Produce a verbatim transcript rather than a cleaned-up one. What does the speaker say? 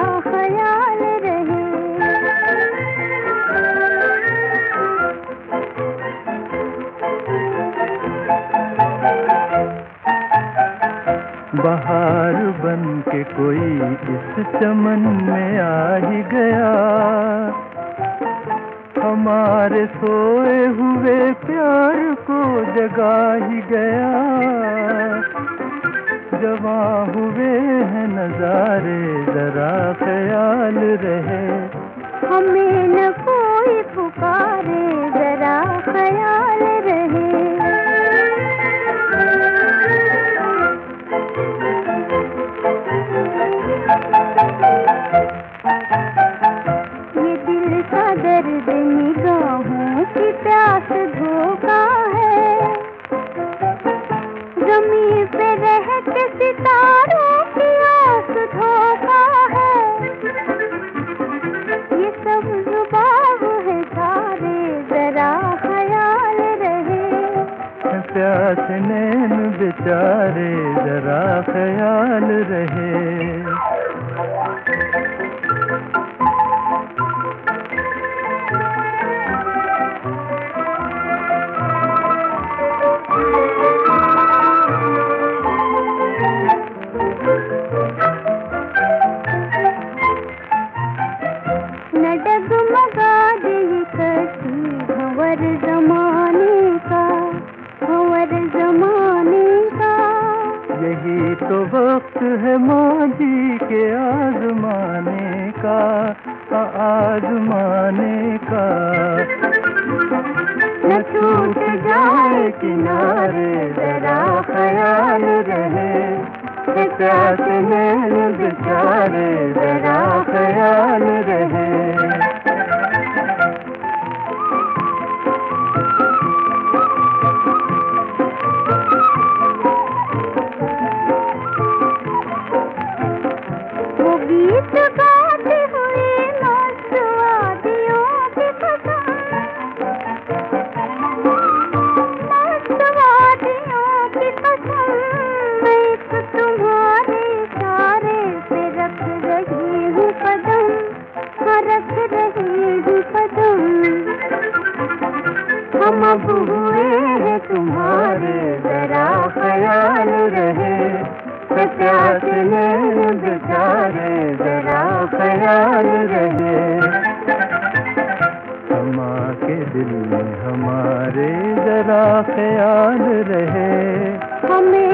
ख्याल रहे। बहार बन के कोई इस चमन में आ ही गया, हमारे सोए हुए प्यार को जगा ही गया। जवां हुए हैं नजारे, जरा ख्याल रहे। हमें न कोई पुकारे, जरा ख्याल रहे। ये दिल का दर्द निगाहों की प्यास धोखा है, ज़मीं पे रह के सितारों की आस धोखा है। ये सब जुबान है सारे, जरा ख्याल रहे। प्यास नैन बेचारे, जरा ख्याल रहे। न डगमगा दे कसी भंवर ज़माने का, भंवर ज़माने का। यही तो वक्त है माजी के आजमाने का, आजमाने का। न छूट जाए किनारे, जरा ख्याल रहे। प्यास नैन बेचारे, जरा ख्याल रहे। वो गीत गाते हुए मस्त वादियों की कसम, मस्त वादियों की कसम। मैं एक तुम्हारे इशारे पे रख रही हूँ कदम, हाँ रख रही हूँ कदम। हम अब हुए हैं तुम्हारे, जरा ख्याल रहे। प्यास नैन बेचारे, जरा ख्याल रहे। समा के दिल में हमारे, जरा ख्याल रहे। हमें